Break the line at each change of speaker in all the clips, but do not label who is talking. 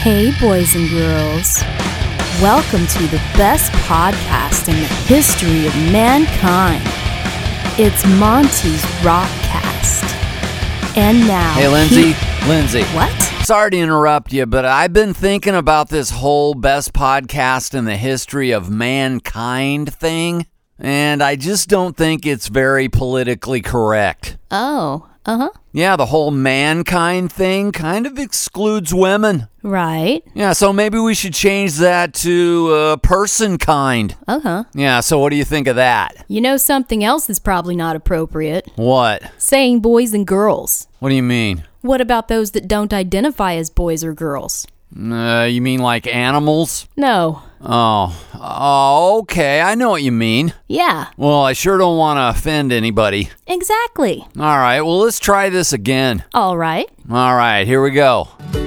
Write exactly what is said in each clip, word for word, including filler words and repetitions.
Hey, boys and girls. Welcome to the best podcast in the history of mankind. It's Monty's Rockcast. And now...
Hey, Lindsay.
He-
Lindsay.
What?
Sorry to interrupt you, but I've been thinking about this whole best podcast in the history of mankind thing, and I just don't think it's very politically correct.
Oh, uh-huh.
Yeah, the whole mankind thing kind of excludes women.
Right.
Yeah, so maybe we should change that to uh, person kind.
Uh-huh.
Yeah, so what do you think of that?
You know something else is probably not appropriate?
What?
Saying boys and girls.
What do you mean?
What about those that don't identify as boys or girls?
Uh, you mean like animals?
No.
Oh, oh, okay, I know what you mean.
Yeah.
Well, I sure don't want to offend anybody.
Exactly.
All right, well, let's try this again.
All right.
All right, here we go.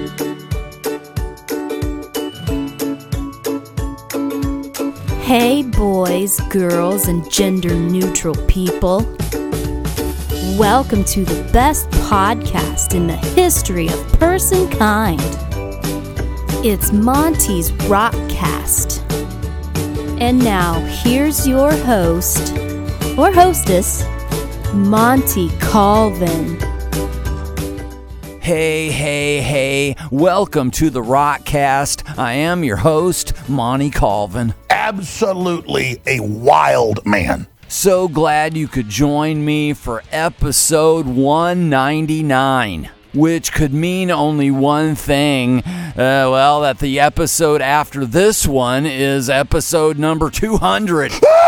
Hey, boys, girls, and gender-neutral people. Welcome to the best podcast in the history of personkind. It's Monty's Rockcast. And now, here's your host, or hostess, Monty Colvin.
Hey, hey, hey, welcome to the Rockcast. I am your host, Monty Colvin.
Absolutely a wild man.
So glad you could join me for episode one ninety-nine. Which could mean only one thing, uh, well, that the episode after this one is episode number two hundred.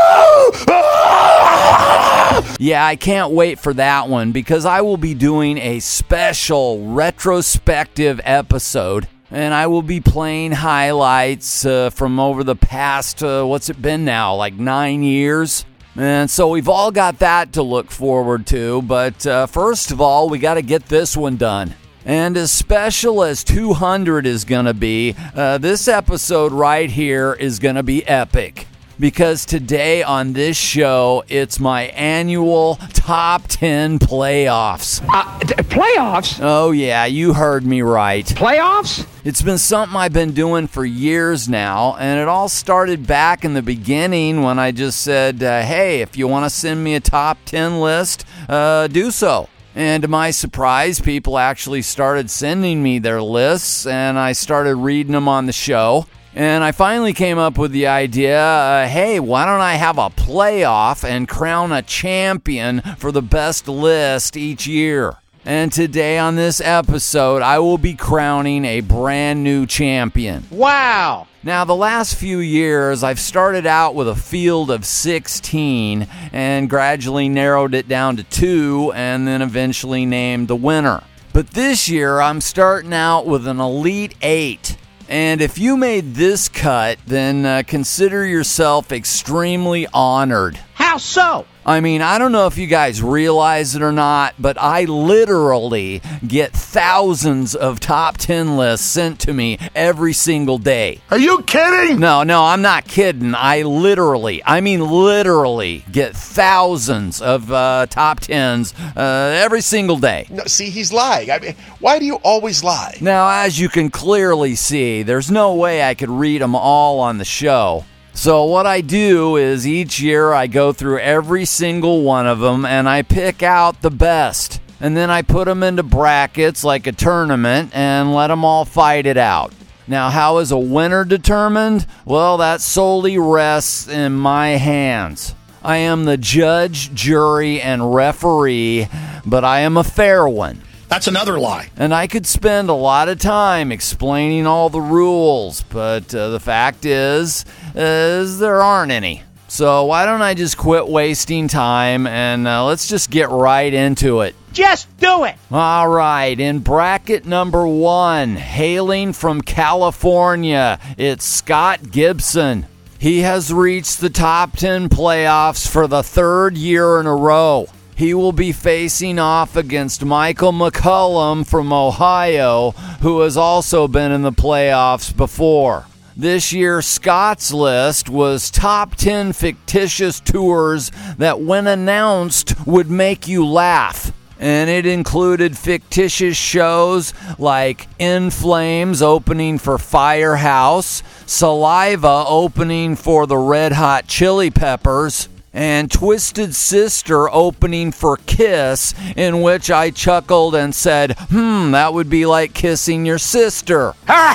Yeah, I can't wait for that one because I will be doing a special retrospective episode. And I will be playing highlights uh, from over the past, uh, what's it been now, like nine years? And so we've all got that to look forward to, but uh, first of all, we got to get this one done. And as special as two hundred is going to be, uh, this episode right here is going to be epic. Because today on this show, it's my annual top ten playoffs.
Uh, t- playoffs?
Oh yeah, you heard me right.
Playoffs?
It's been something I've been doing for years now, and it all started back in the beginning when I just said, uh, hey, if you want to send me a top ten list, uh, do so. And to my surprise, people actually started sending me their lists, and I started reading them on the show. And I finally came up with the idea, uh, hey, why don't I have a playoff and crown a champion for the best list each year? And today on this episode, I will be crowning a brand new champion.
Wow.
Now, the last few years, I've started out with a field of sixteen and gradually narrowed it down to two and then eventually named the winner. But this year, I'm starting out with an Elite Eight. And if you made this cut, then uh, consider yourself extremely honored.
How so?
I mean, I don't know if you guys realize it or not, but I literally get thousands of top ten lists sent to me every single day.
Are you kidding?
No, no, I'm not kidding. I literally, I mean literally get thousands of uh, top tens uh, every single day.
No, see, he's lying. I mean, why do you always lie?
Now, as you can clearly see, there's no way I could read them all on the show. So what I do is each year I go through every single one of them and I pick out the best. And then I put them into brackets like a tournament and let them all fight it out. Now, how is a winner determined? Well, that solely rests in my hands. I am the judge, jury, and referee, but I am a fair one.
That's another lie.
And I could spend a lot of time explaining all the rules, but uh, the fact is, is there aren't any. So why don't I just quit wasting time and uh, let's just get right into it.
Just do it.
All right, in bracket number one, hailing from California, it's Scott Gibson. He has reached the top ten playoffs for the third year in a row. He will be facing off against Michael McCollum from Ohio, who has also been in the playoffs before. This year, Scott's list was top ten fictitious tours that, when announced, would make you laugh. And it included fictitious shows like In Flames opening for Firehouse, Saliva opening for the Red Hot Chili Peppers, and Twisted Sister opening for Kiss, in which I chuckled and said, hmm, that would be like kissing your sister.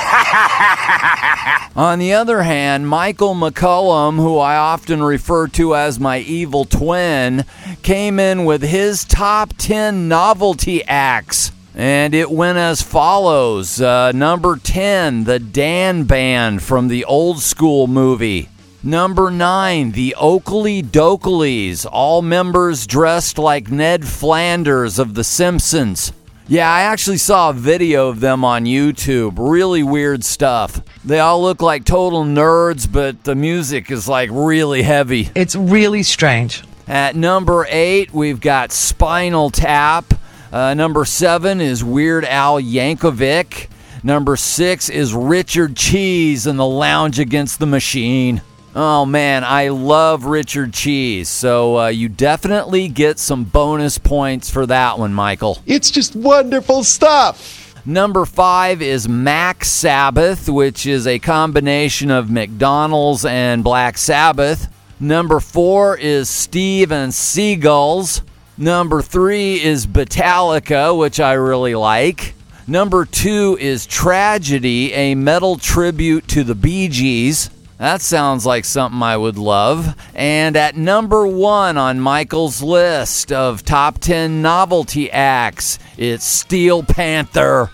On the other hand, Michael McCollum, who I often refer to as my evil twin, came in with his top ten novelty acts. And it went as follows. Uh, number ten, the Dan Band from the Old School movie. Number nine, the Oakley Dokleys, all members dressed like Ned Flanders of The Simpsons. Yeah, I actually saw a video of them on YouTube. Really weird stuff. They all look like total nerds, but the music is like really heavy.
It's really strange.
At number eight, we've got Spinal Tap. Uh, number seven is Weird Al Yankovic. Number six is Richard Cheese and the Lounge Against the Machine. Oh man, I love Richard Cheese, so uh, you definitely get some bonus points for that one, Michael.
It's just wonderful stuff.
Number five is Mac Sabbath, which is a combination of McDonald's and Black Sabbath. Number four is Steve and Seagulls. Number three is Metallica, which I really like. Number two is Tragedy, a metal tribute to the Bee Gees. That sounds like something I would love. And at number one on Michael's list of top ten novelty acts, it's Steel Panther.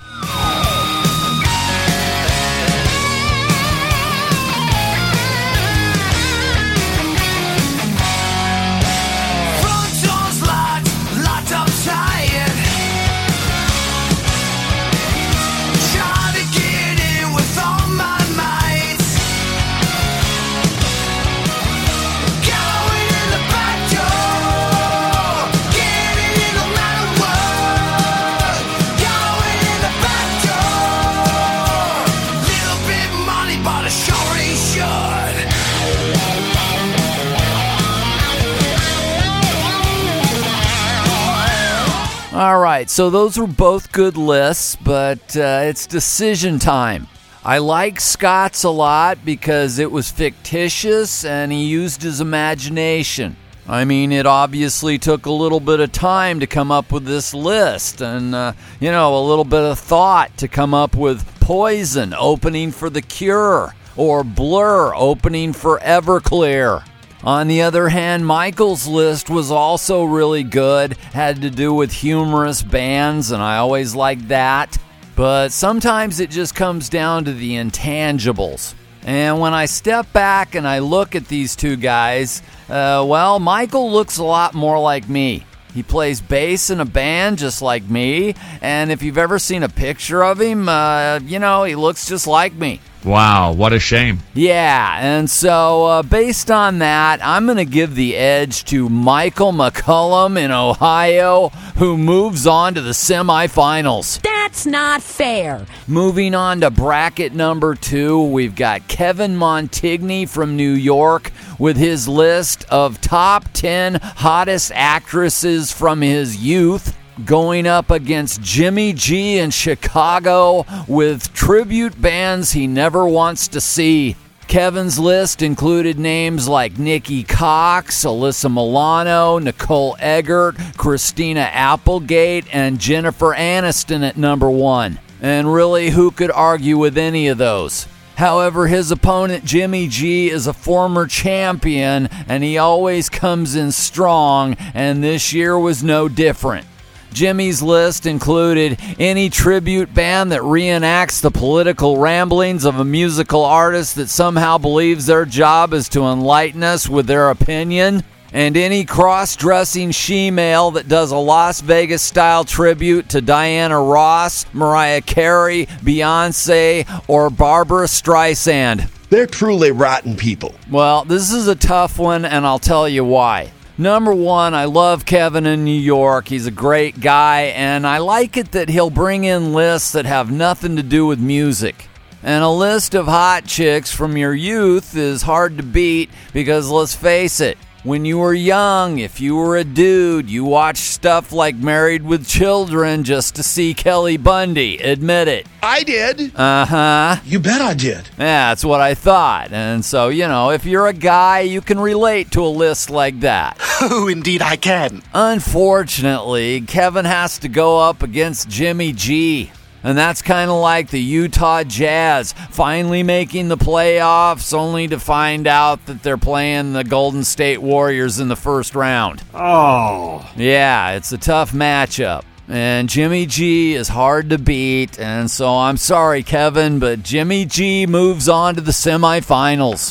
All right, so those were both good lists, but uh, it's decision time. I like Scott's a lot because it was fictitious and he used his imagination. I mean, it obviously took a little bit of time to come up with this list and, uh, you know, a little bit of thought to come up with Poison opening for The Cure or Blur opening for Everclear. On the other hand, Michael's list was also really good, had to do with humorous bands, and I always like that. But sometimes it just comes down to the intangibles. And when I step back and I look at these two guys, uh, well, Michael looks a lot more like me. He plays bass in a band just like me, and if you've ever seen a picture of him, uh, you know, he looks just like me.
Wow, what a shame.
Yeah, and so uh, based on that, I'm going to give the edge to Michael McCollum in Ohio, who moves on to the semifinals.
That's not fair.
Moving on to bracket number two, we've got Kevin Montigny from New York with his list of top ten hottest actresses from his youth, going up against Jimmy G in Chicago with tribute bands he never wants to see. Kevin's list included names like Nikki Cox, Alyssa Milano, Nicole Eggert, Christina Applegate, and Jennifer Aniston at number one. And really, who could argue with any of those? However, his opponent Jimmy G is a former champion, and he always comes in strong, and this year was no different. Jimmy's list included any tribute band that reenacts the political ramblings of a musical artist that somehow believes their job is to enlighten us with their opinion, and any cross-dressing she-male that does a Las Vegas-style tribute to Diana Ross, Mariah Carey, Beyonce, or Barbara Streisand.
They're truly rotten people.
Well, this is a tough one, and I'll tell you why. Number one, I love Kevin in New York. He's a great guy, and I like it that he'll bring in lists that have nothing to do with music. And a list of hot chicks from your youth is hard to beat because, let's face it, When you were young, if you were a dude, you watched stuff like Married with Children just to see Kelly Bundy. Admit it.
I did.
Uh-huh.
You bet I did.
Yeah, that's what I thought. And so, you know, if you're a guy, you can relate to a list like that.
Oh, indeed I can.
Unfortunately, Kevin has to go up against Jimmy G. And that's kind of like the Utah Jazz finally making the playoffs only to find out that they're playing the Golden State Warriors in the first round.
Oh.
Yeah, it's a tough matchup. And Jimmy G is hard to beat. And so I'm sorry, Kevin, but Jimmy G moves on to the semifinals.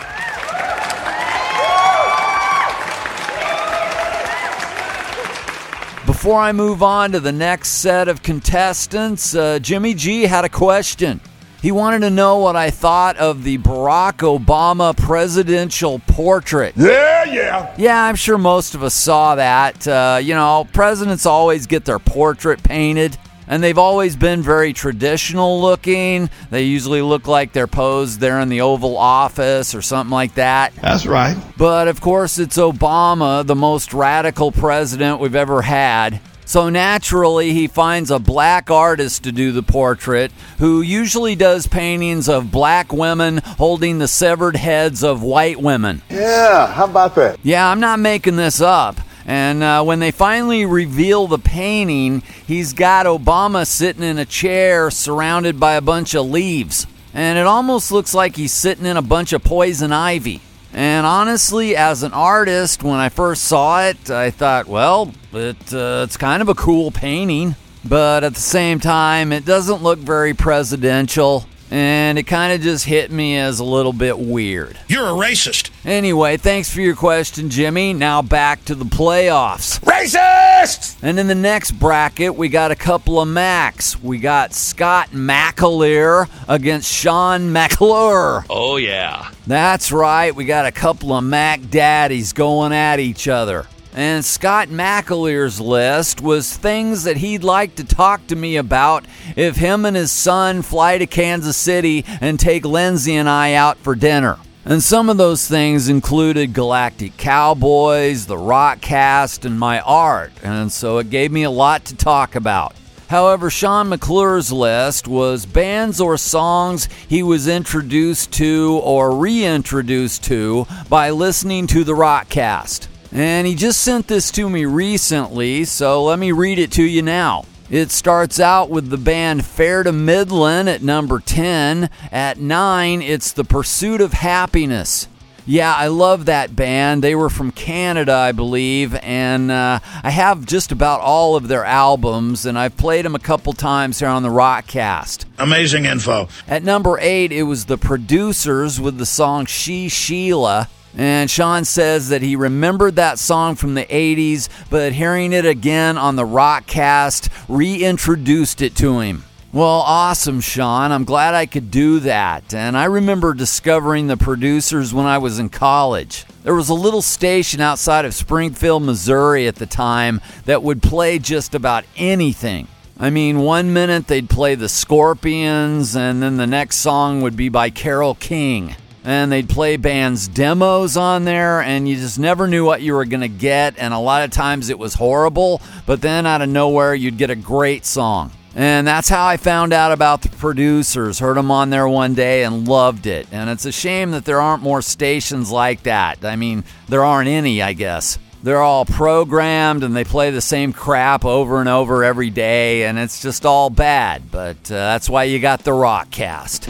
Before I move on to the next set of contestants, uh, Jimmy G had a question. He wanted to know what I thought of the Barack Obama presidential portrait.
Yeah, yeah.
Yeah, I'm sure most of us saw that. Uh, you know, presidents always get their portrait painted, and they've always been very traditional looking. They usually look like they're posed there in the Oval Office or something like that.
That's right.
But, of course, it's Obama, the most radical president we've ever had. So, naturally, he finds a black artist to do the portrait who usually does paintings of black women holding the severed heads of white women.
Yeah, how about that?
Yeah, I'm not making this up. And uh, when they finally reveal the painting, he's got Obama sitting in a chair surrounded by a bunch of leaves. And it almost looks like he's sitting in a bunch of poison ivy. And honestly, as an artist, when I first saw it, I thought, well, it, uh, it's kind of a cool painting. But at the same time, it doesn't look very presidential. And it kind of just hit me as a little bit weird.
You're a racist.
Anyway, thanks for your question, Jimmy. Now back to the playoffs.
Racist!
And in the next bracket, we got a couple of Macs. We got Scott McAleer against Sean McClure.
Oh, yeah.
That's right. We got a couple of Mac daddies going at each other. And Scott McAleer's list was things that he'd like to talk to me about if him and his son fly to Kansas City and take Lindsay and I out for dinner. And some of those things included Galactic Cowboys, the Rockcast, and my art. And so it gave me a lot to talk about. However, Sean McClure's list was bands or songs he was introduced to or reintroduced to by listening to the Rockcast. And he just sent this to me recently, so let me read it to you now. It starts out with the band Fair to Midland at number ten. At nine, it's The Pursuit of Happiness. Yeah, I love that band. They were from Canada, I believe, and uh, I have just about all of their albums, and I've played them a couple times here on the Rockcast.
Amazing info.
At number eight, it was The Producers with the song She Sheila. And Sean says that he remembered that song from the eighties, but hearing it again on the Rockcast reintroduced it to him. Well, awesome, Sean. I'm glad I could do that. And I remember discovering the Producers when I was in college. There was a little station outside of Springfield, Missouri at the time that would play just about anything. I mean, one minute they'd play the Scorpions, and then the next song would be by Carole King. And they'd play bands' demos on there, and you just never knew what you were going to get, and a lot of times it was horrible, but then out of nowhere you'd get a great song. And that's how I found out about the Producers. Heard them on there one day and loved it. And it's a shame that there aren't more stations like that. I mean, there aren't any, I guess. They're all programmed, and they play the same crap over and over every day, and it's just all bad. But uh, that's why you got the Rockcast.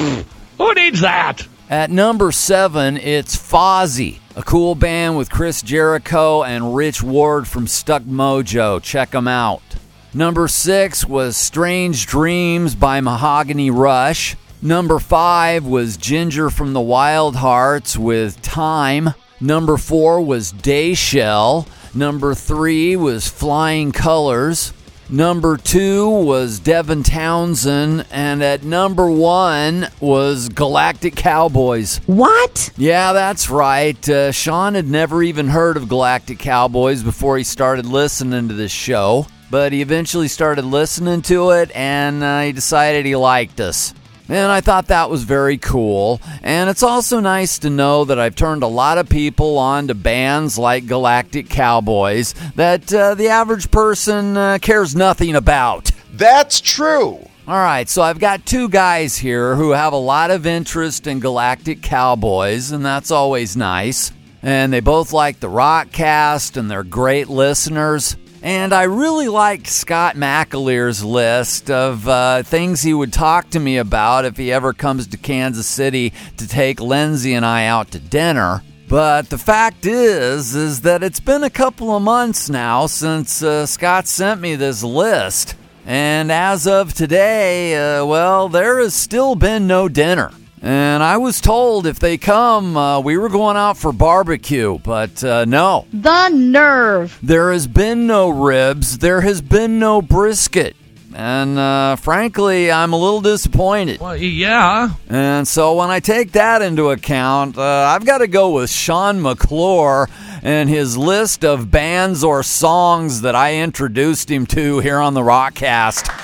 Who needs that?
At number seven, it's Fozzy, a cool band with Chris Jericho and Rich Ward from Stuck Mojo. Check them out. Number six was Strange Dreams by Mahogany Rush. Number five was Ginger from the Wild Hearts with Time. Number four was Dayshell. Number three was Flying Colors. Number two was Devin Townsend, and at number one was Galactic Cowboys.
What?
Yeah, that's right. Uh, Sean had never even heard of Galactic Cowboys before he started listening to this show, but he eventually started listening to it, and uh, he decided he liked us. And I thought that was very cool. And it's also nice to know that I've turned a lot of people on to bands like Galactic Cowboys that uh, the average person uh, cares nothing about.
That's true.
All right, so I've got two guys here who have a lot of interest in Galactic Cowboys, and that's always nice. And they both like the Rockcast, and they're great listeners. And I really like Scott McAleer's list of uh, things he would talk to me about if he ever comes to Kansas City to take Lindsay and I out to dinner. But the fact is, is that it's been a couple of months now since uh, Scott sent me this list. And as of today, uh, well, there has still been no dinner. And I was told if they come, uh, we were going out for barbecue, but uh, no.
The nerve.
There has been no ribs. There has been no brisket. And uh, frankly, I'm a little disappointed.
Well, yeah.
And so when I take that into account, uh, I've got to go with Sean McClure and his list of bands or songs that I introduced him to here on the Rockcast.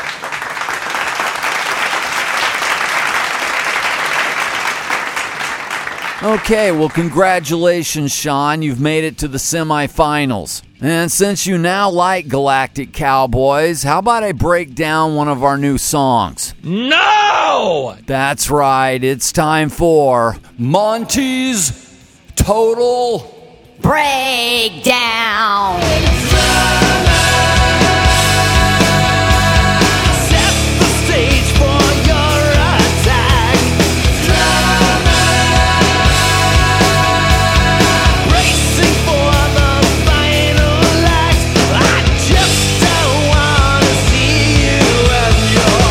Okay, well, congratulations, Sean. You've made it to the semifinals. And since you now like Galactic Cowboys, how about I break down one of our new songs?
No!
That's right. It's time for Monty's Total
Breakdown.
Set the stage for your attack. Racing for the final act. I just don't want to see you and your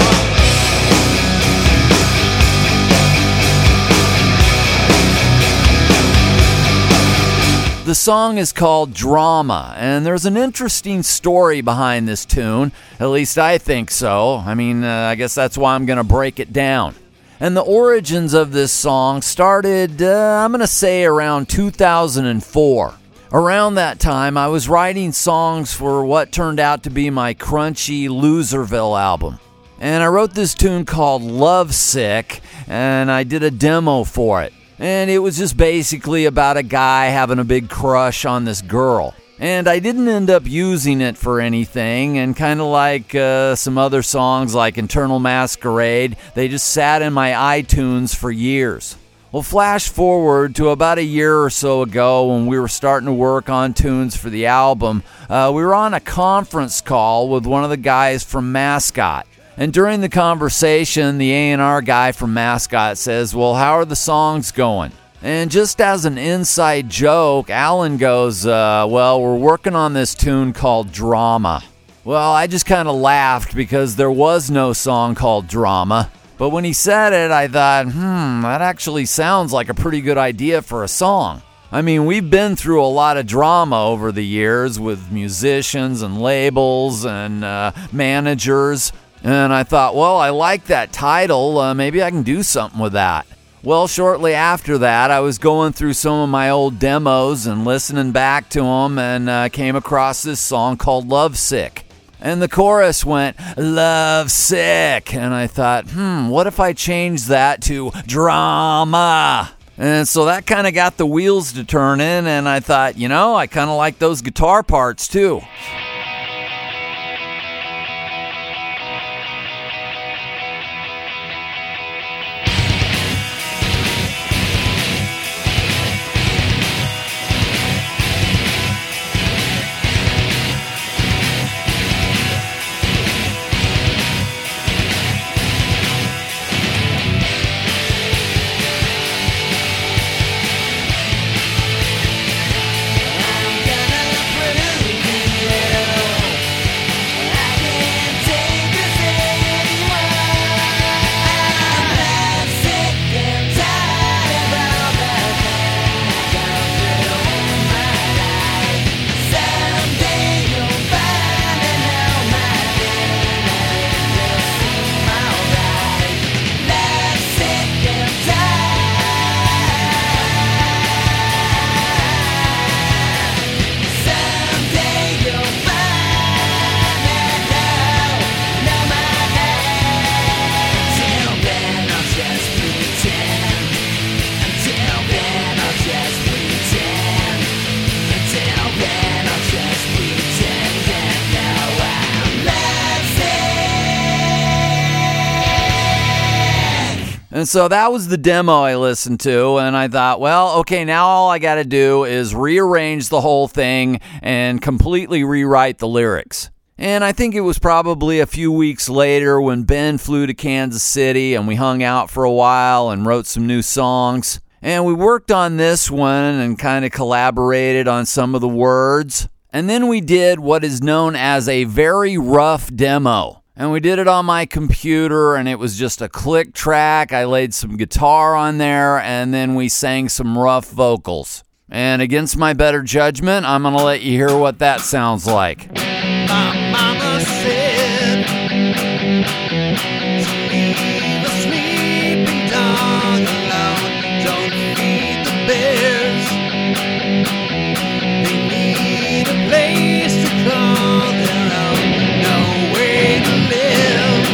The song is called Drama, and there's an interesting story behind this tune. At least I think so. I mean, uh, I guess that's why I'm going to break it down. And the origins of this song started, uh, I'm going to say, around two thousand four. Around that time, I was writing songs for what turned out to be my crunchy Loserville album. And I wrote this tune called Lovesick, and I did a demo for it. And it was just basically about a guy having a big crush on this girl. And I didn't end up using it for anything, and kind of like uh, some other songs like Internal Masquerade, they just sat in my iTunes for years. Well, flash forward to about a year or so ago when we were starting to work on tunes for the album. Uh, we were on a conference call with one of the guys from Mascot. And during the conversation, the A and R guy from Mascot says, well, how are the songs going? And just as an inside joke, Alan goes, uh, well, we're working on this tune called Drama. Well, I just kind of laughed because there was no song called Drama. But when he said it, I thought, hmm, that actually sounds like a pretty good idea for a song. I mean, we've been through a lot of drama over the years with musicians and labels and uh, managers. And I thought, well, I like that title. Uh, maybe I can do something with that. Well, shortly after that, I was going through some of my old demos and listening back to them, and uh, came across this song called Lovesick. And the chorus went, Lovesick. And I thought, hmm, what if I change that to Drama? And so that kind of got the wheels to turning, and I thought, you know, I kind of like those guitar parts too.
I'm gonna prove you.
And so that was the demo I listened to, and I thought, well, okay, now all I got to do is rearrange the whole thing and completely rewrite the lyrics. And I think it was probably a few weeks later when Ben flew to Kansas City and we hung out for a while and wrote some new songs. And we worked on this one and kind of collaborated on some of the words. And then we did what is known as a very rough demo. And we did it on my computer, and it was just a click track. I laid some guitar on there, and then we sang some rough vocals. And against my better judgment, I'm going to let you hear what that sounds like.
My mama said to leave a sleeping dog alone. Don't feed the bears. They need a place to call their own. No way to live.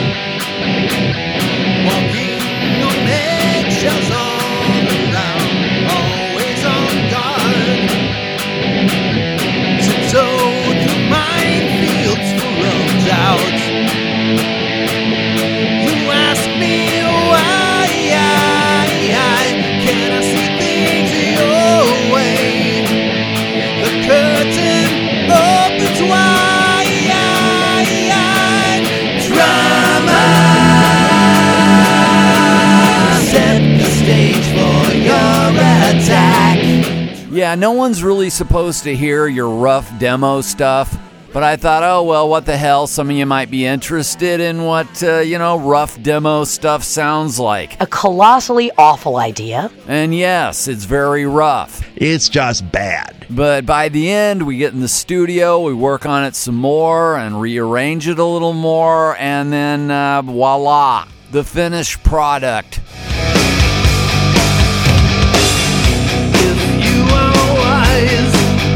Walking on eggshells all around. Always on guard. Tiptoe through minefields full of doubt. You ask me why, can I see things your way? The curtain opens wide. Drama, set the stage for your attack.
Yeah, no one's really supposed to hear your rough demo stuff. But I thought, oh, well, what the hell? Some of you might be interested in what, uh, you know, rough demo stuff sounds like.
A colossally awful idea.
And yes, it's very rough.
It's just bad.
But by the end, we get in the studio, we work on it some more and rearrange it a little more, and then uh, voila, the finished product.
If you are wise,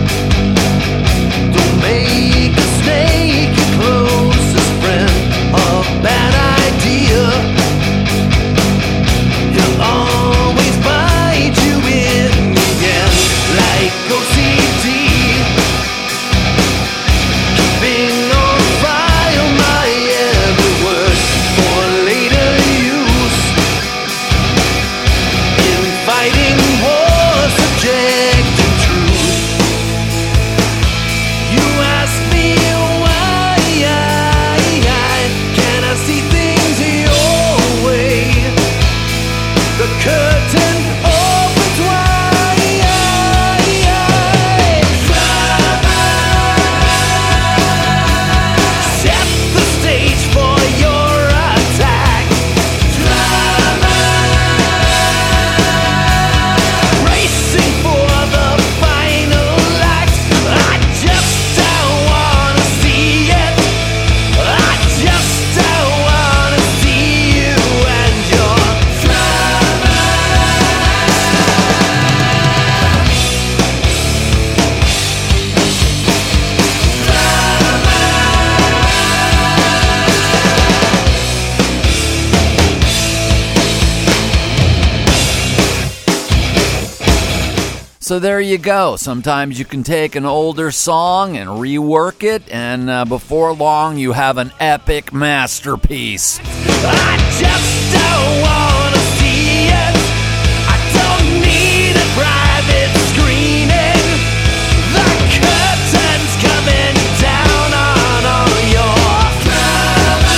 don't make a snake your closest friend. A bad idea, he'll always bite you in the end. Like O C D, keeping on file my every word for later use. In fighting war, subject to truth. You ask me why, can I see things your way? The curtain opens wide. Set the stage for your attack. Racing for the final act. I just don't wanna see it. I just don't wanna see you and your drama.
So there you go. Sometimes you can take an older song and rework it, and uh, before long you have an epic masterpiece.
I just don't wanna see it. I don't need a private screening. The curtain's coming down on all your drama.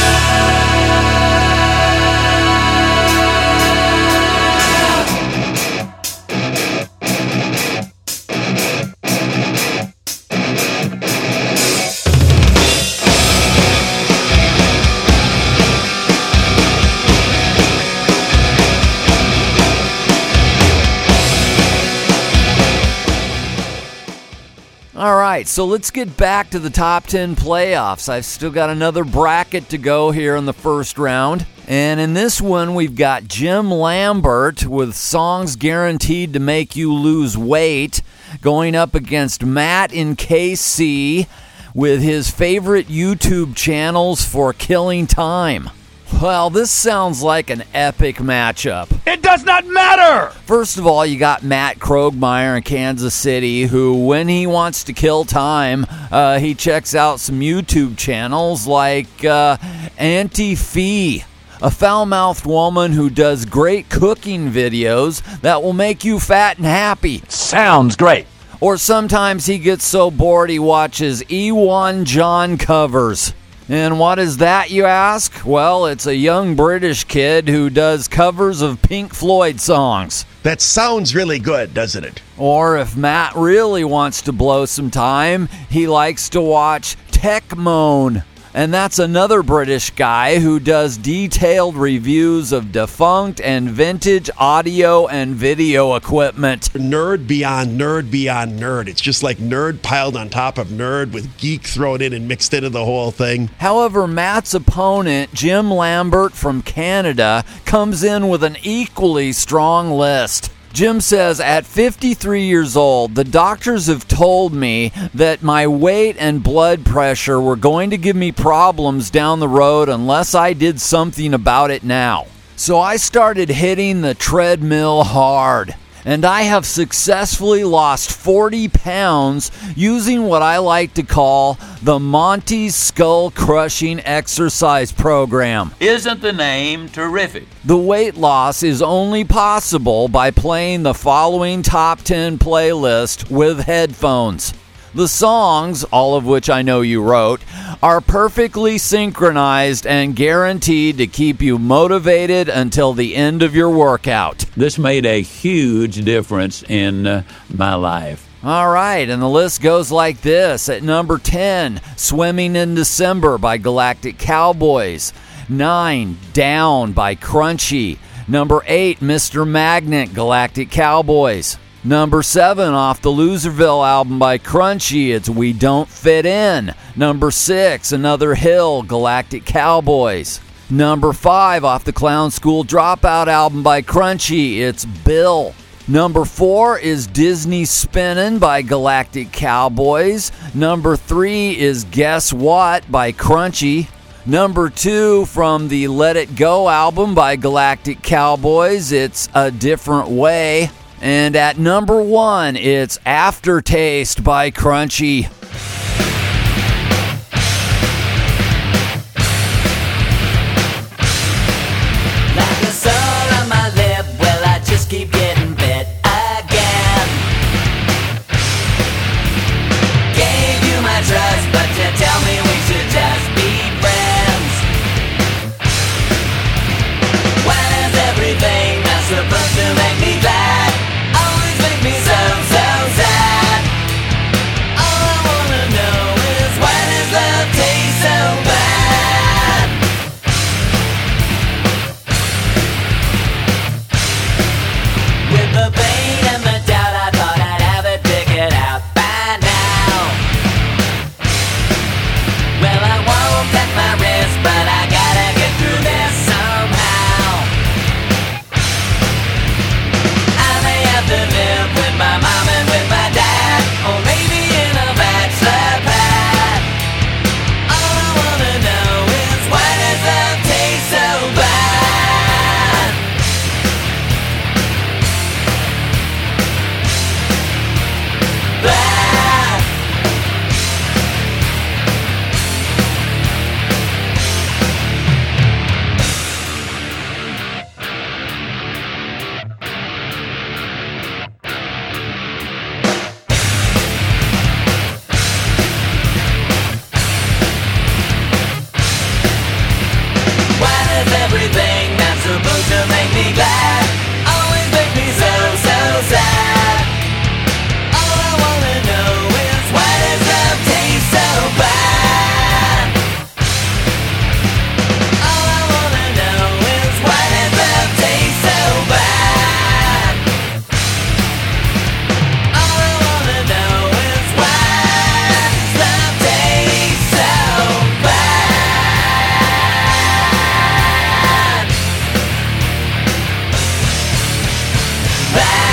All right, so let's get back to the top ten playoffs. I've still got another bracket to go here in the first round. And in this one, we've got Jim Lambert with Songs Guaranteed to Make You Lose Weight going up against Matt in K C with his favorite YouTube channels for killing time. Well, this sounds like an epic matchup.
It does not matter!
First of all, you got Matt Krogmeyer in Kansas City, who, when he wants to kill time, uh, he checks out some YouTube channels like uh, Anti-Fee. a foul-mouthed woman who does great cooking videos that will make you fat and happy.
Sounds great.
Or sometimes he gets so bored he watches Ewan John covers. And what is that, you ask? Well, it's a young British kid who does covers of Pink Floyd songs.
That sounds really good, doesn't it?
Or if Matt really wants to blow some time, he likes to watch Tech Moan. And that's another British guy who does detailed reviews of defunct and vintage audio and video equipment.
Nerd beyond nerd beyond nerd. It's just like nerd piled on top of nerd with geek thrown in and mixed into the whole thing.
However, Matt's opponent, Jim Lambert from Canada, comes in with an equally strong list. Jim says, at fifty-three years old, the doctors have told me that my weight and blood pressure were going to give me problems down the road unless I did something about it now. So I started hitting the treadmill hard. And I have successfully lost forty pounds using what I like to call the Monty's Skull Crushing Exercise Program.
Isn't the name terrific?
The weight loss is only possible by playing the following top ten playlist with headphones. The songs, all of which I know you wrote, are perfectly synchronized and guaranteed to keep you motivated until the end of your workout.
This made a huge difference in uh, my life.
All right, and the list goes like this. At number ten, Swimming in December by Galactic Cowboys. nine, Down by Crunchy. Number eight, Mister Magnet, Galactic Cowboys. Number seven, off the Loserville album by Crunchy, it's We Don't Fit In. Number six, Another Hill, Galactic Cowboys. Number five, off the Clown School Dropout album by Crunchy, it's Bill. Number four is Disney Spinnin' by Galactic Cowboys. Number three is Guess What by Crunchy. Number two, from the Let It Go album by Galactic Cowboys, it's A Different Way. And at number one, it's Aftertaste by Crunchy.
Like a sore on my lip, well, I just keep getting bit again. Gave you my trust, but you tell me we should just be friends. Why is everything not supposed to make me glad? Always make me so, so sad. All I wanna know is why does love taste so bad? With the pain and the doubt, I thought I'd have it figured out by now. Well, I won't cut my wrist, but I gotta get through this somehow. I may have to live with my mom and with my dad, or maybe in a bachelor pad. All I wanna know is why does love taste so bad? Bad. Why does everything that's supposed to make me glad always make me so, so sad? All I wanna know is why does love taste so bad? All I wanna know is why does love taste so bad? All I wanna know is why does love taste so bad? Bad.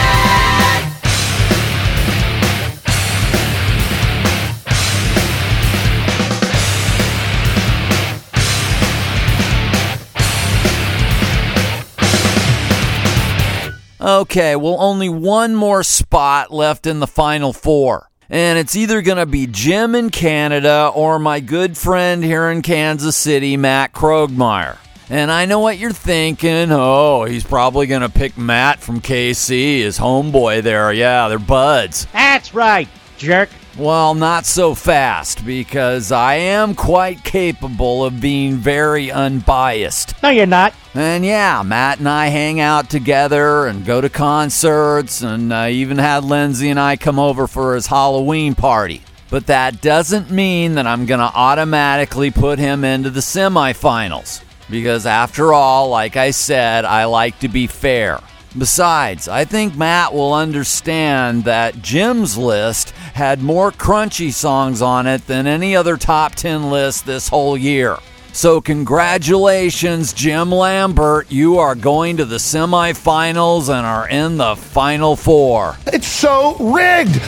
Okay, well, only one more spot left in the final four. And it's either going to be Jim in Canada or my good friend here in Kansas City, Matt Krogmeyer. And I know what you're thinking. Oh, he's probably going to pick Matt from K C, his homeboy there. Yeah, they're buds.
That's right, jerk.
Well, not so fast, because I am quite capable of being very unbiased.
No, you're not.
And yeah, Matt and I hang out together and go to concerts, and uh, even had Lindsay and I come over for his Halloween party. But that doesn't mean that I'm going to automatically put him into the semifinals. Because after all, like I said, I like to be fair. Besides, I think Matt will understand that Jim's list had more crunchy songs on it than any other top ten list this whole year. So congratulations, Jim Lambert. You are going to the semifinals and are in the Final Four.
It's so rigged.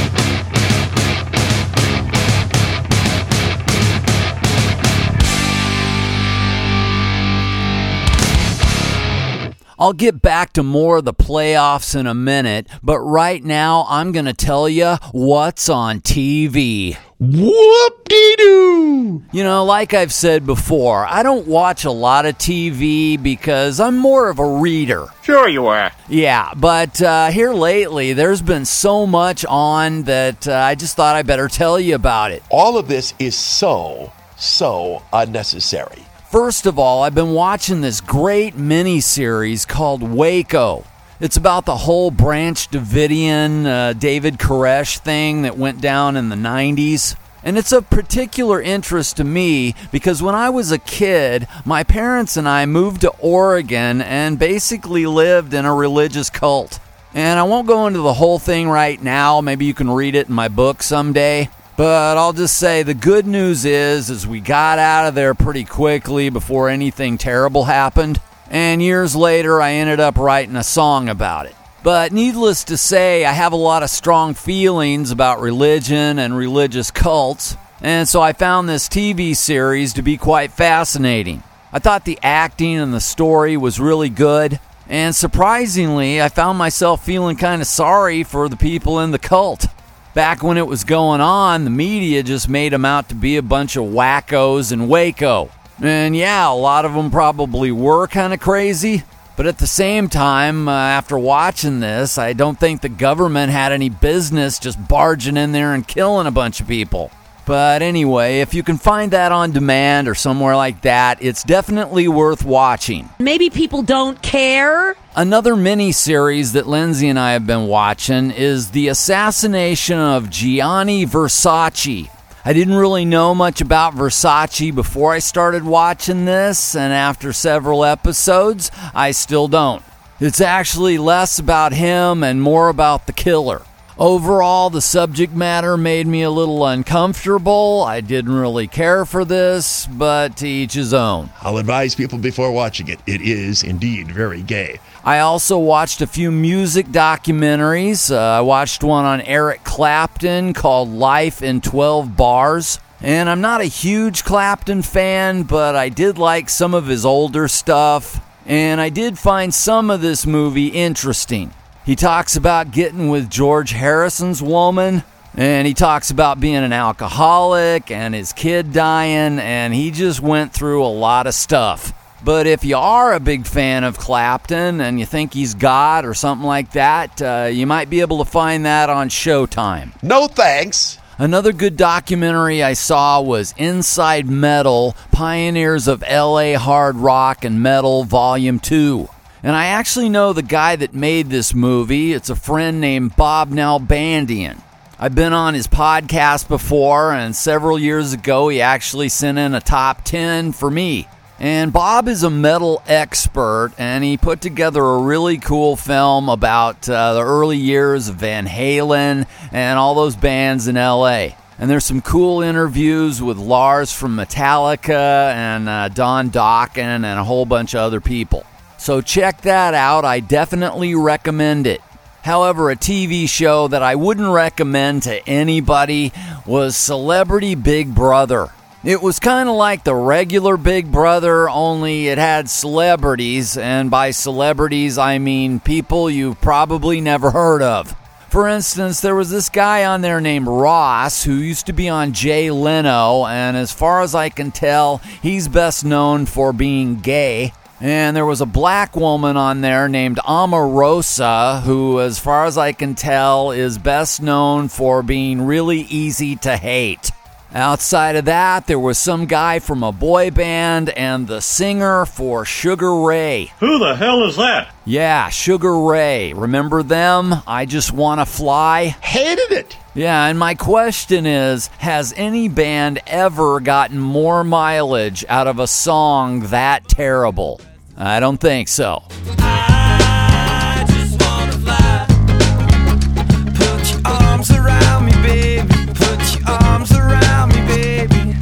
I'll get back to more of the playoffs in a minute, but right now I'm going to tell you what's on T V.
Whoop-dee-doo!
You know, like I've said before, I don't watch a lot of T V because I'm more of a reader.
Sure you are.
Yeah, but uh, here lately there's been so much on that uh, I just thought I better tell you about it.
All of this is so, so unnecessary.
First of all, I've been watching this great mini-series called Waco. It's about the whole Branch Davidian, uh, David Koresh thing that went down in the nineties. And it's of particular interest to me because when I was a kid, my parents and I moved to Oregon and basically lived in a religious cult. And I won't go into the whole thing right now. Maybe you can read it in my book someday. But I'll just say the good news is, is we got out of there pretty quickly before anything terrible happened. And years later, I ended up writing a song about it. But needless to say, I have a lot of strong feelings about religion and religious cults. And so I found this T V series to be quite fascinating. I thought the acting and the story was really good. And surprisingly, I found myself feeling kind of sorry for the people in the cult. Back when it was going on, the media just made them out to be a bunch of wackos in Waco. And yeah, a lot of them probably were kind of crazy. But at the same time, uh, after watching this, I don't think the government had any business just barging in there and killing a bunch of people. But anyway, if you can find that on demand or somewhere like that, it's definitely worth watching.
Maybe people don't care.
Another mini-series that Lindsay and I have been watching is The Assassination of Gianni Versace. I didn't really know much about Versace before I started watching this, and after several episodes, I still don't. It's actually less about him and more about the killer. Overall, the subject matter made me a little uncomfortable. I didn't really care for this, but to each his own.
I'll advise people before watching it. It is indeed very gay.
I also watched a few music documentaries. Uh, I watched one on Eric Clapton called Life in twelve Bars. And I'm not a huge Clapton fan, but I did like some of his older stuff. And I did find some of this movie interesting. He talks about getting with George Harrison's woman, and he talks about being an alcoholic and his kid dying, and he just went through a lot of stuff. But if you are a big fan of Clapton and you think he's God or something like that, uh, you might be able to find that on Showtime.
No thanks.
Another good documentary I saw was Inside Metal, Pioneers of L A Hard Rock and Metal, Volume two. And I actually know the guy that made this movie. It's a friend named Bob Nalbandian. I've been on his podcast before, and several years ago he actually sent in a top ten for me. And Bob is a metal expert, and he put together a really cool film about uh, the early years of Van Halen and all those bands in L A. And there's some cool interviews with Lars from Metallica and uh, Don Dokken and a whole bunch of other people. So check that out. I definitely recommend it. However, a T V show that I wouldn't recommend to anybody was Celebrity Big Brother. It was kind of like the regular Big Brother, only it had celebrities, and by celebrities I mean people you've probably never heard of. For instance, there was this guy on there named Ross who used to be on Jay Leno, and as far as I can tell, he's best known for being gay. And there was a black woman on there named Omarosa who, as far as I can tell, is best known for being really easy to hate. Outside of that, there was some guy from a boy band and the singer for Sugar Ray.
Who the hell is that?
Yeah, Sugar Ray. Remember them? I Just Wanna Fly?
Hated it.
Yeah, and my question is, has any band ever gotten more mileage out of a song that terrible? I don't think so.
I just wanna fly. Put your arms around me, baby. Put your arms around me, baby.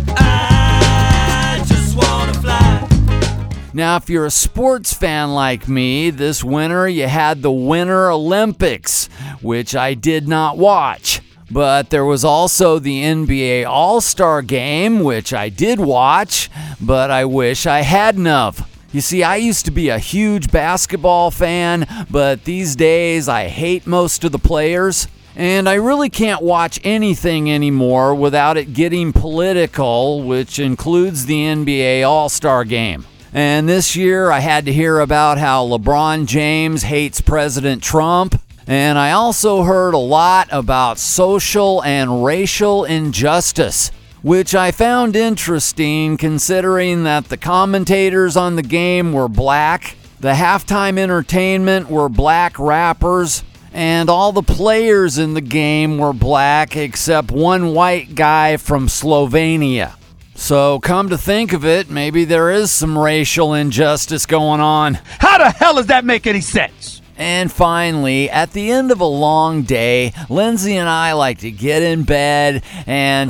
I just wanna fly.
Now, if you're a sports fan like me, this winter you had the Winter Olympics, which I did not watch. But there was also the N B A All-Star Game, which I did watch, but I wish I hadn't of. You see, I used to be a huge basketball fan, but these days I hate most of the players. And I really can't watch anything anymore without it getting political, which includes the N B A All-Star Game. And this year I had to hear about how LeBron James hates President Trump. And I also heard a lot about social and racial injustice, which I found interesting considering that the commentators on the game were black, the halftime entertainment were black rappers, and all the players in the game were black except one white guy from Slovenia. So come to think of it, maybe there is some racial injustice going on.
How the hell does that make any sense?
And finally, at the end of a long day, Lindsay and I like to get in bed and,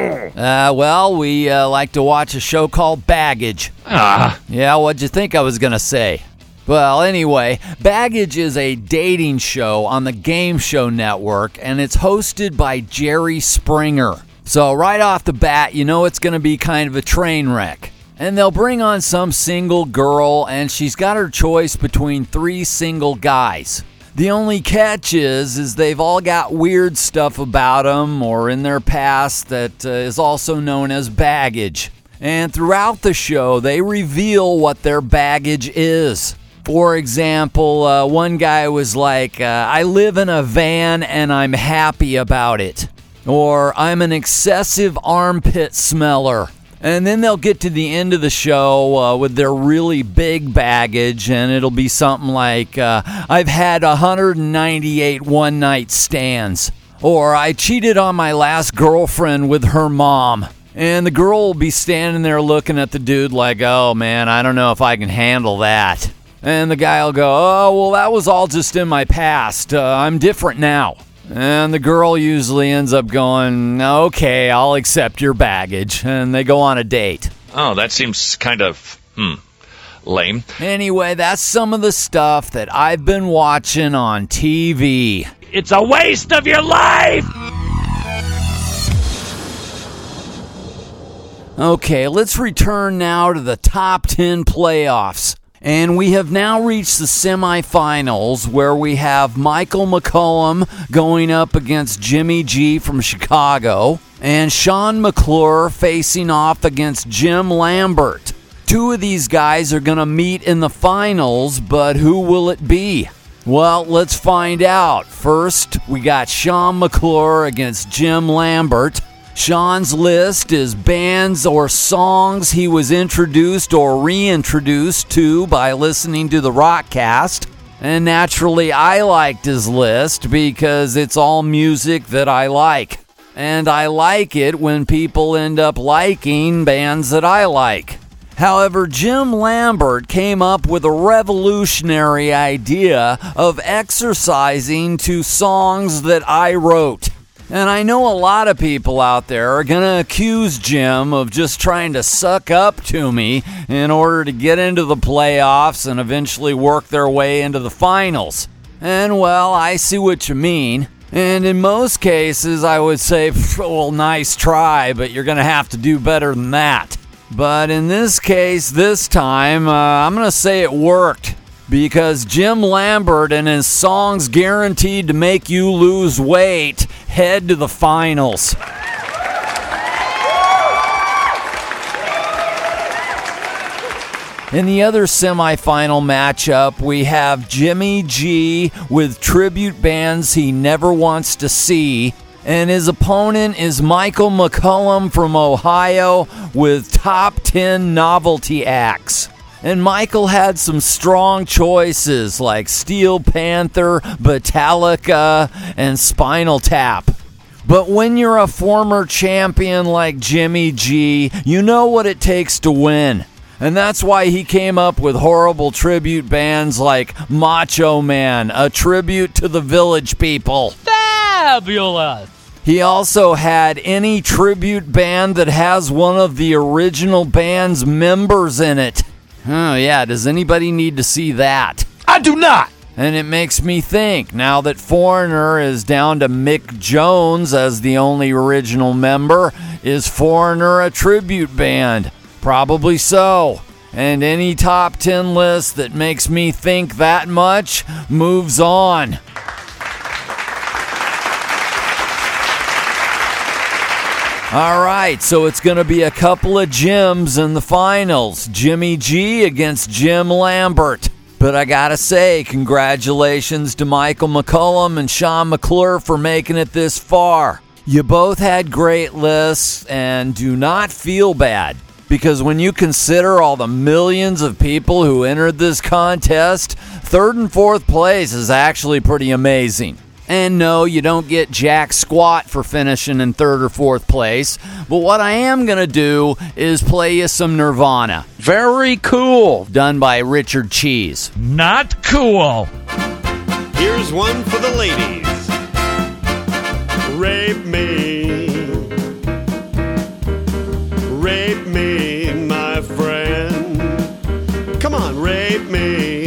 uh, well, we uh, like to watch a show called Baggage.
Ah.
Yeah, what'd you think I was going to say? Well, anyway, Baggage is a dating show on the Game Show Network, and it's hosted by Jerry Springer. So right off the bat, you know it's going to be kind of a train wreck. And they'll bring on some single girl, and she's got her choice between three single guys. The only catch is, is they've all got weird stuff about them or in their past that uh, is also known as baggage. And throughout the show, they reveal what their baggage is. For example, uh, one guy was like, uh, I live in a van and I'm happy about it. Or I'm an excessive armpit smeller. And then they'll get to the end of the show uh, with their really big baggage, and it'll be something like, uh, I've had one hundred ninety-eight one-night stands. Or I cheated on my last girlfriend with her mom. And the girl will be standing there looking at the dude like, oh man, I don't know if I can handle that. And the guy will go, oh, well, that was all just in my past. Uh, I'm different now. And the girl usually ends up going, okay, I'll accept your baggage. And they go on a date.
Oh, that seems kind of, hmm, lame.
Anyway, that's some of the stuff that I've been watching on T V.
It's a waste of your life!
Okay, let's return now to the top ten playoffs. And we have now reached the semifinals where we have Michael McCollum going up against Jimmy G from Chicago and Sean McClure facing off against Jim Lambert. Two of these guys are going to meet in the finals, but who will it be? Well, let's find out. First, we got Sean McClure against Jim Lambert. Sean's list is bands or songs he was introduced or reintroduced to by listening to the Rockcast. And naturally, I liked his list because it's all music that I like. And I like it when people end up liking bands that I like. However, Jim Lambert came up with a revolutionary idea of exercising to songs that I wrote. And I know a lot of people out there are going to accuse Jim of just trying to suck up to me in order to get into the playoffs and eventually work their way into the finals. And well, I see what you mean. And in most cases, I would say, well, nice try, but you're going to have to do better than that. But in this case, this time, uh, I'm going to say it worked. because Jim Lambert and his songs guaranteed to make you lose weight head to the finals. In the other semifinal matchup, we have Jimmy G with tribute bands he never wants to see, and his opponent is Michael McCollum from Ohio with top ten novelty acts. And Michael had some strong choices like Steel Panther, Metallica, and Spinal Tap. But when you're a former champion like Jimmy G, you know what it takes to win. And that's why he came up with horrible tribute bands like Macho Man, a tribute to the Village People.
Fabulous!
He also had any tribute band that has one of the original band's members in it. Oh yeah, does anybody need to see that?
I do not!
And it makes me think, now that Foreigner is down to Mick Jones as the only original member, is Foreigner a tribute band? Probably so. And any top ten list that makes me think that much moves on. All right, so it's going to be a couple of Jims in the finals. Jimmy G against Jim Lambert. But I gotta say, congratulations to Michael McCollum and Sean McClure for making it this far. You both had great lists, and do not feel bad. Because when you consider all the millions of people who entered this contest, third and fourth place is actually pretty amazing. And no, you don't get jack squat for finishing in third or fourth place. But what I am going to do is play you some Nirvana.
Very cool.
Done by Richard Cheese.
Not cool.
Here's one for the ladies. Rape me. Rape me, my friend. Come on, rape me.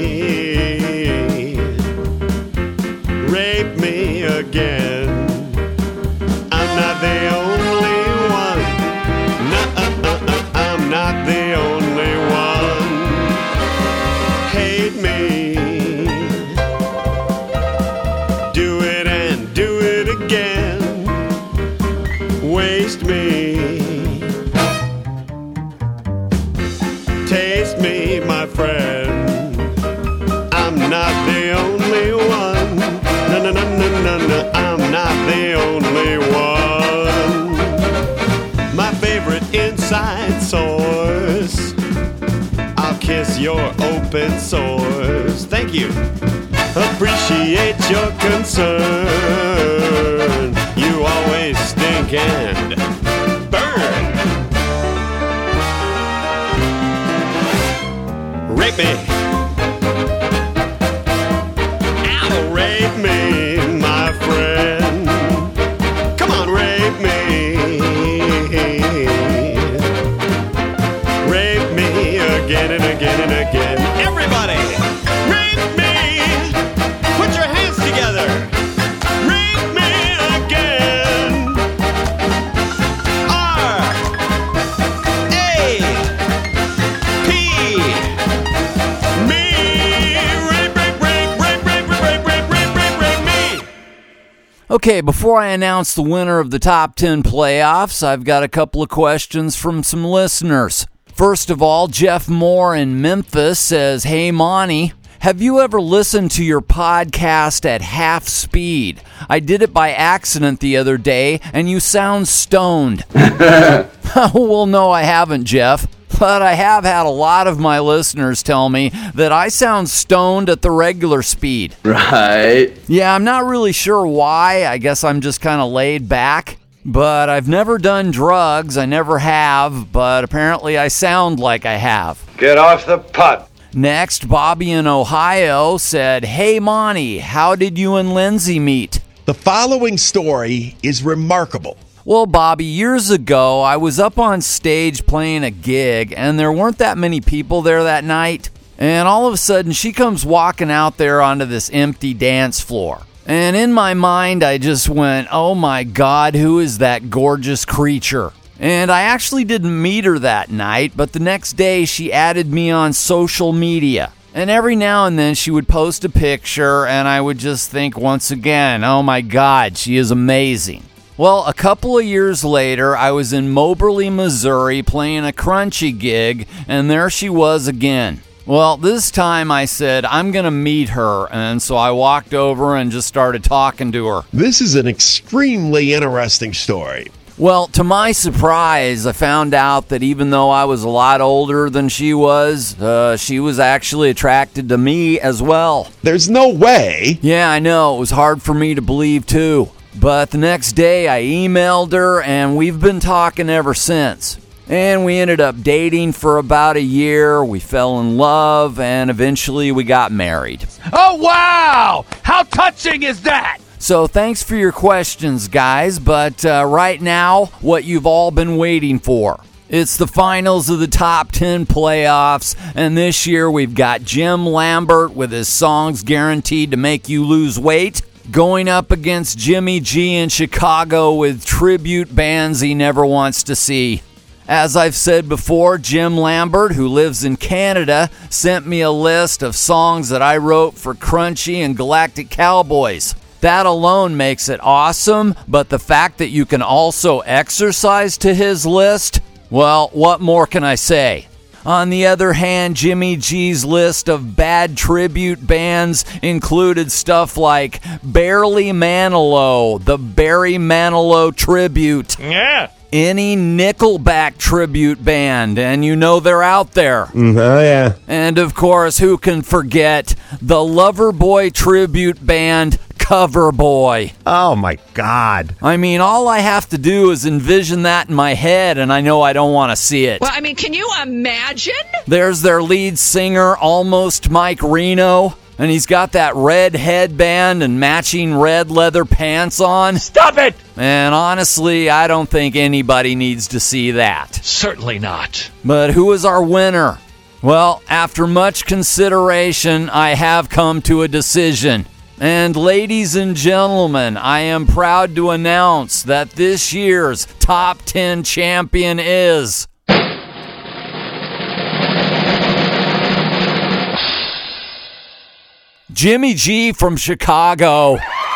Rape me again. I'm not the only one. Nuh-uh-uh-uh, I'm not the only one. Hate me. Do it and do it again. Waste me. Taste me, my friend. I'm not the only one. No, no, no, no, no, no. I'm not the only one. My favorite inside source. I'll kiss your open source. Thank you. Appreciate your concern. You always stink and burn. Rape me. Ow, rape me, my friend. Come on, rape me. Rape me again and again and again. Everybody, rape me. Put your hands together. Rape me again. R A P me. Rape, rape, rape, rape, rape, rape, rape, rape, rape, rape me.
Okay, before I announce the winner of the top ten playoffs, I've got a couple of questions from some listeners. First of all, Jeff Moore in Memphis says, "Hey, Monty, have you ever listened to your podcast at half speed? I did it by accident the other day, and you sound stoned." Well, no, I haven't, Jeff. But I have had a lot of my listeners tell me that I sound stoned at the regular speed.
Right.
Yeah, I'm not really sure why. I guess I'm just kind of laid back. But I've never done drugs. I never have. But apparently I sound like I have.
Get off the pot.
Next, Bobby in Ohio said, "Hey, Monty, how did you and Lindsay meet?"
The following story is remarkable.
Well, Bobby, years ago, I was up on stage playing a gig, and there weren't that many people there that night. And all of a sudden, she comes walking out there onto this empty dance floor. And in my mind, I just went, "Oh my God, who is that gorgeous creature?" And I actually didn't meet her that night, but the next day she added me on social media. And every now and then she would post a picture, and I would just think once again, oh my God, she is amazing. Well, a couple of years later, I was in Moberly, Missouri, playing a Crunchy gig, and there she was again. Well, this time I said, I'm going to meet her, and so I walked over and just started talking to her.
This is an extremely interesting story.
Well, to my surprise, I found out that even though I was a lot older than she was, uh, she was actually attracted to me as well.
There's no way.
Yeah, I know. It was hard for me to believe, too. But the next day, I emailed her, and we've been talking ever since. And we ended up dating for about a year. We fell in love, and eventually we got married.
Oh, wow! How touching is that?
So thanks for your questions, guys. But uh, right now, what you've all been waiting for. It's the finals of the top ten playoffs, and this year we've got Jim Lambert with his songs Guaranteed to Make You Lose Weight, going up against Jimmy G in Chicago with tribute bands he never wants to see. As I've said before, Jim Lambert, who lives in Canada, sent me a list of songs that I wrote for Crunchy and Galactic Cowboys. That alone makes it awesome, but the fact that you can also exercise to his list, well, what more can I say? On the other hand, Jimmy G's list of bad tribute bands included stuff like Barely Manilow, the Barry Manilow Tribute.
Yeah.
Any Nickelback tribute band, and you know they're out there.
Mm, oh, yeah.
And of course, who can forget the Loverboy tribute band Coverboy?
Oh, my God.
I mean, all I have to do is envision that in my head, and I know I don't want to see it.
Well, I mean, can you imagine?
There's their lead singer, Almost Mike Reno, and he's got that red headband and matching red leather pants on.
Stop it!
And honestly, I don't think anybody needs to see that.
Certainly not.
But who is our winner? Well, after much consideration, I have come to a decision. And ladies and gentlemen, I am proud to announce that this year's top ten champion is... Jimmy G from Chicago.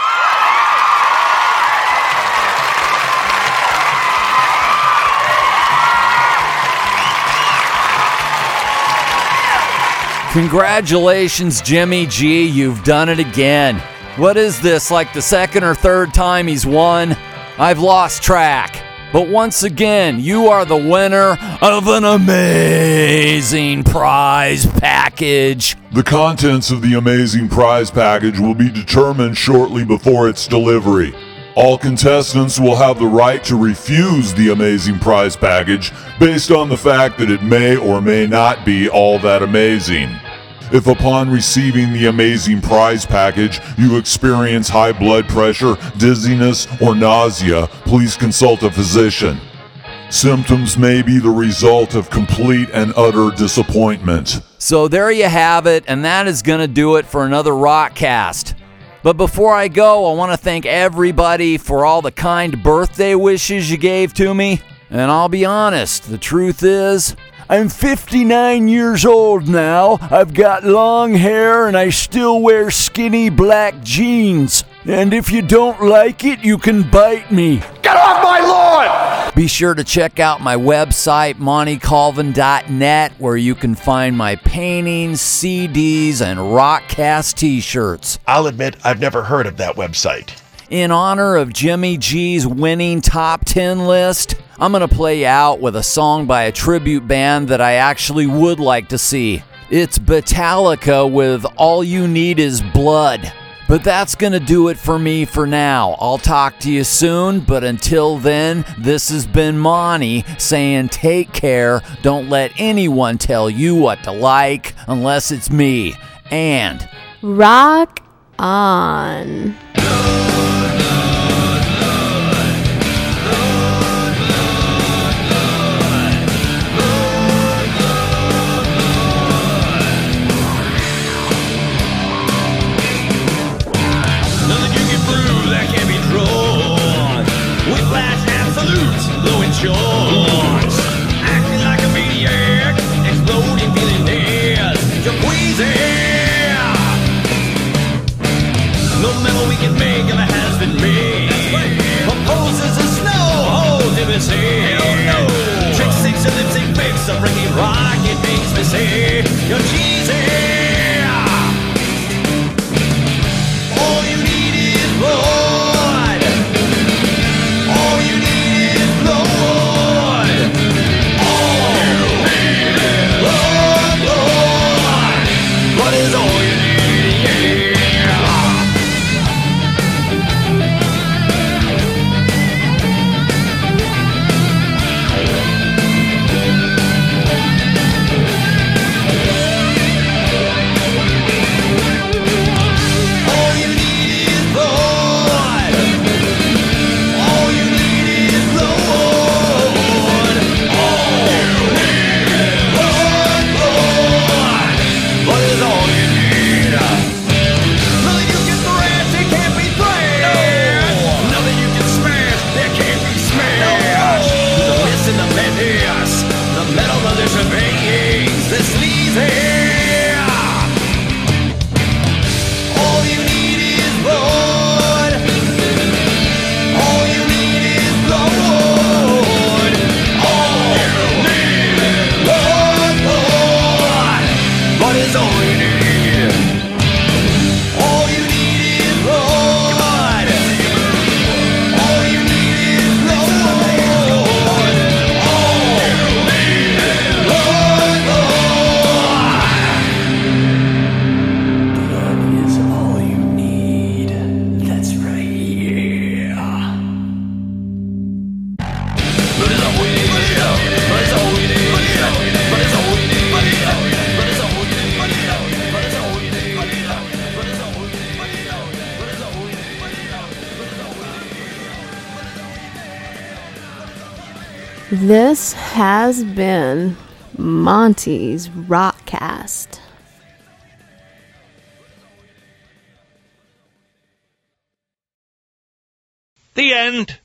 Congratulations, Jimmy G. You've done it again. What is this, like the second or third time he's won? I've lost track. But once again, you are the winner of an amazing prize package.
The contents of the amazing prize package will be determined shortly before its delivery. All contestants will have the right to refuse the amazing prize package based on the fact that it may or may not be all that amazing. If upon receiving the amazing prize package you experience high blood pressure, dizziness, or nausea, please consult a physician. Symptoms may be the result of complete and utter disappointment.
So there you have it, and that is going to do it for another Rockcast. But before I go, I want to thank everybody for all the kind birthday wishes you gave to me. And I'll be honest, the truth is, I'm fifty-nine years old now. I've got long hair and I still wear skinny black jeans. And if you don't like it, you can bite me.
Get off my lawn!
Be sure to check out my website, monty colvin dot net, where you can find my paintings, C Ds, and Rockcast t-shirts.
I'll admit I've never heard of that website.
In honor of Jimmy G's winning top ten list, I'm going to play you out with a song by a tribute band that I actually would like to see. It's Metallica with All You Need Is Blood. But that's going to do it for me for now. I'll talk to you soon, but until then, this has been Monty saying take care. Don't let anyone tell you what to like unless it's me. And
rock on.
Acting like a maniac, exploding, feeling dead. You're crazy. spicy, you're cheesy. All you need is blood. All you need is blood. All you need is blood, blood. Blood is all you need, yeah. This easy. All you need is blood. All you need is blood. All you need is blood, blood. Blood is all you need. All you need is blood. All you need is blood. All you need is blood, blood. Blood is all you need. That's right, yeah. Blood is all we need. Blood is all we need. Blood is all we need. Blood is all we need. Blood is all we need. Blood is all we need. Blood is all we need. Blood is all we need. Blood is all we need. Blood is all we need. Blood is all we need.
This has been Monty's Rockcast.
The end.